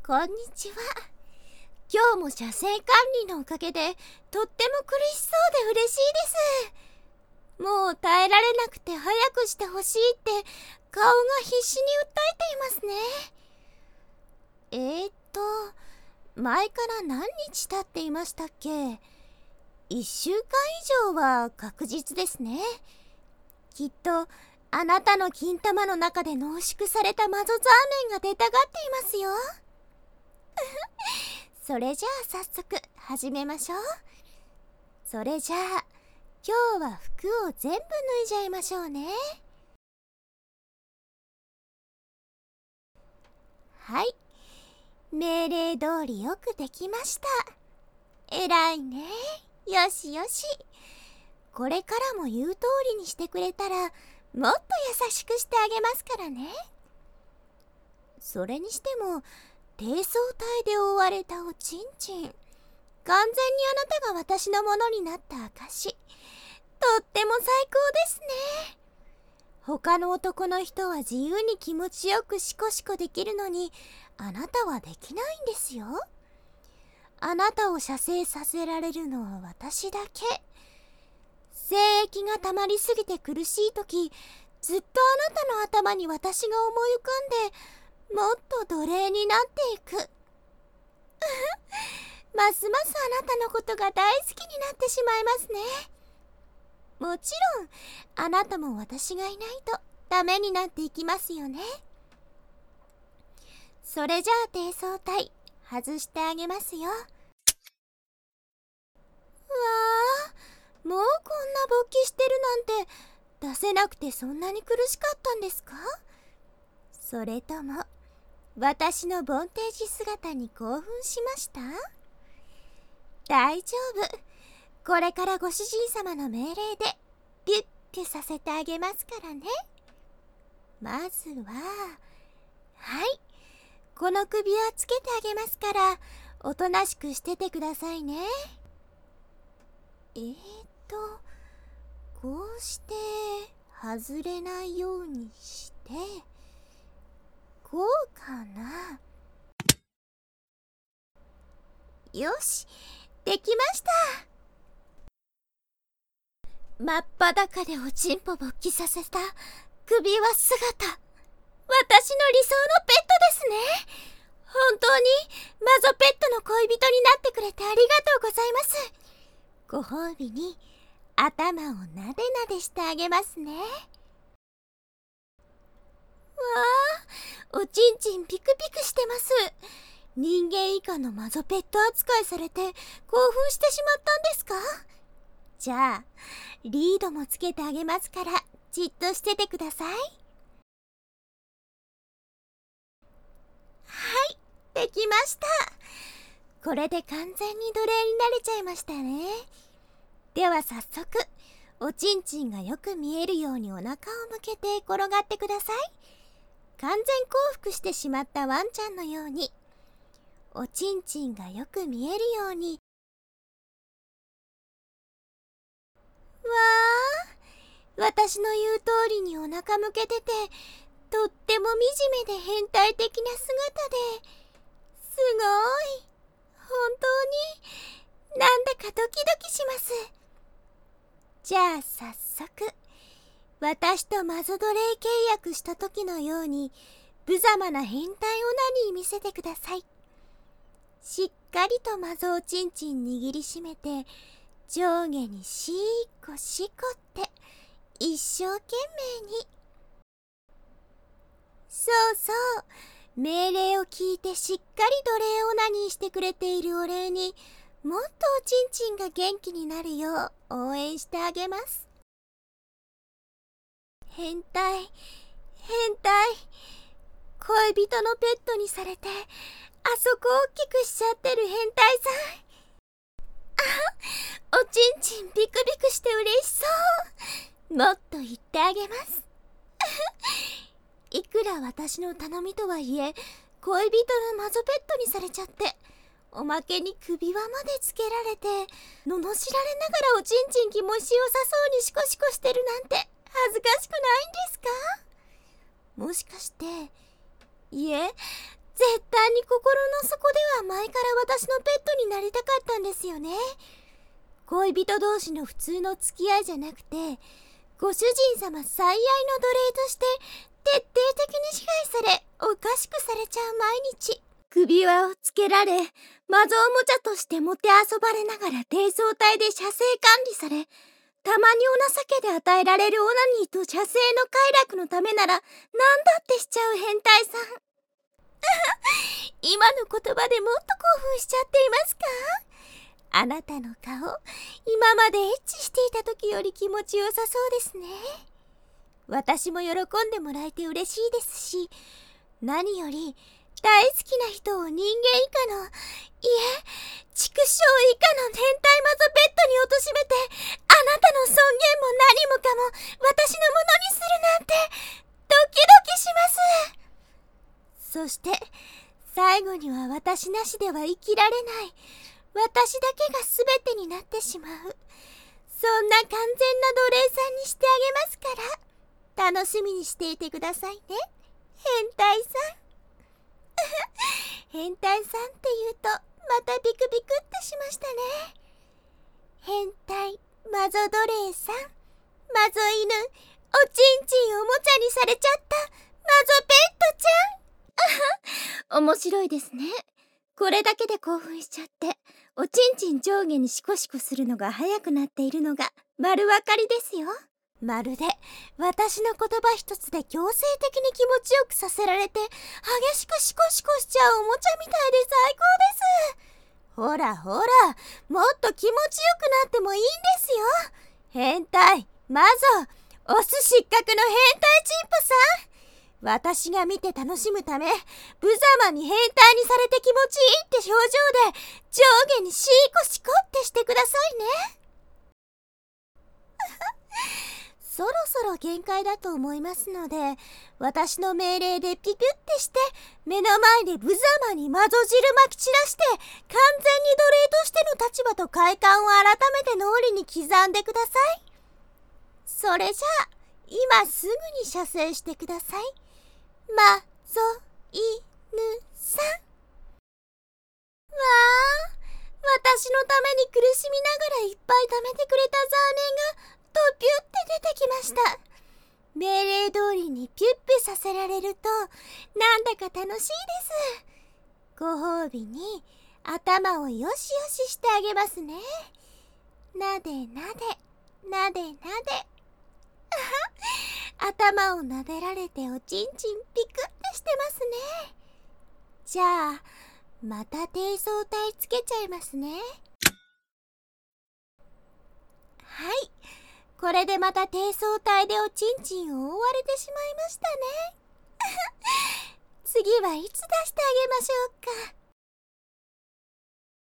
こんにちは。今日も車線管理のおかげでとっても苦しそうで嬉しいです。もう耐えられなくて早くしてほしいって顔が必死に訴えていますね。前から何日経っていましたっけ？1週間以上は確実ですね。きっとあなたの金玉の中で濃縮されたマゾザーメンが出たがっていますよ。それじゃあ早速始めましょう。それじゃあ今日は服を全部脱いじゃいましょうね。はい、命令通りよくできました。えらいね。よしよし。これからも言う通りにしてくれたらもっと優しくしてあげますからね。それにしても低層体で覆われたおちんちん、完全にあなたが私のものになった証。とっても最高ですね。他の男の人は自由に気持ちよくシコシコできるのに、あなたはできないんですよ。あなたを射精させられるのは私だけ。精液が溜まりすぎて苦しいとき、ずっとあなたの頭に私が思い浮かんで、もっと奴隷になっていく。ますますあなたのことが大好きになってしまいますね。もちろんあなたも私がいないとダメになっていきますよね。それじゃあ低層体外してあげますよ。わあ、もうこんな勃起してるなんて出せなくてそんなに苦しかったんですか？それとも私のボンテージ姿に興奮しました？大丈夫。これからご主人様の命令でビュッビュさせてあげますからね。まずは、はい、この首輪つけてあげますからおとなしくしててくださいね。こうして外れないようにして、こうかな。よし、できました。真っ裸でおちんぽ勃起させた首輪姿、私の理想のペットですね。本当にマゾペットの恋人になってくれてありがとうございます。ご褒美に頭をなでなでしてあげますね。わあ、おちんちんピクピクしてます。人間以下のマゾペット扱いされて興奮してしまったんですか？じゃあリードもつけてあげますからじっとしててください。はい、できました。これで完全に奴隷になれちゃいましたね。では早速おちんちんがよく見えるようにお腹を向けて転がってください。完全降伏してしまったワンちゃんのように、おちんちんがよく見えるように。わあ、私の言う通りにお腹向けててとっても惨めで変態的な姿で、すごい、本当になんだかドキドキします。じゃあ早速私とマゾ奴隷契約した時のように無様な変態オナニー見せてください。しっかりとマゾおちんちん握りしめて上下にシーコシコって一生懸命に。そうそう、命令を聞いてしっかり奴隷オナニーしてくれているお礼にもっとおちんちんが元気になるよう応援してあげます。変態、変態、恋人のペットにされてあそこ大きくしちゃってる変態さん。おちんちんビクビクして嬉しそう。もっと言ってあげます。いくら私の頼みとはいえ恋人のマゾペットにされちゃって、おまけに首輪までつけられて罵られながらおちんちん気持ちよさそうにシコシコしてるなんて恥ずかしくないんですか？もしかして、いえ、 絶対に心の底では前から私のペットになりたかったんですよね。恋人同士の普通の付き合いじゃなくて、ご主人様最愛の奴隷として徹底的に支配され、おかしくされちゃう毎日。首輪をつけられ、マゾおもちゃとしてもてあそばれながら低層体で射精管理され、たまにお情けで与えられるオナニーと射精の快楽のためなら何だってしちゃう変態さん。今の言葉でもっと興奮しちゃっていますか？あなたの顔、今までエッチしていた時より気持ちよさそうですね。私も喜んでもらえて嬉しいですし、何より大好きな人を人間以下の、いえ、畜生以下の変態マゾペットに貶めて、あなたの尊厳も何もかも私のものにするなんて、ドキドキします。そして最後には私なしでは生きられない、私だけが全てになってしまう、そんな完全な奴隷さんにしてあげますから、楽しみにしていてくださいね、変態さん。変態さんって言うとまたビクビクってしましたね。変態マゾ奴隷さん、マゾ犬、おちんちんおもちゃにされちゃったマゾペットちゃん。面白いですね。これだけで興奮しちゃって、おちんちん上下にシコシコするのが早くなっているのが丸わかりですよ。まるで私の言葉一つで強制的に気持ちよくさせられて、激しくシコシコしちゃうおもちゃみたいで最高です。ほらほら、もっと気持ちよくなってもいいんですよ。変態マゾ、オス失格の変態チンポさん。私が見て楽しむため、無様に変態にされて気持ちいいって表情で上下にシコシコってしてくださいね。そろそろ限界だと思いますので、私の命令でピピュってして、目の前で無様にマゾ汁まき散らして、完全に奴隷としての立場と快感を改めて脳裏に刻んでください。それじゃあ今すぐに射精してください、マゾ犬さん。わあ、私のために苦しみながらいっぱい貯めてくれたザーメンがとピュって出てきました。命令通りにピュッピュさせられるとなんだか楽しいです。ご褒美に頭をよしよししてあげますね。なでなでなでなで頭をなでられておちんちんピクってしてますね。じゃあまた低層体つけちゃいますね。はい、これでまた低層体でおちんちんを覆われてしまいましたね。次はいつ出してあげましょうか。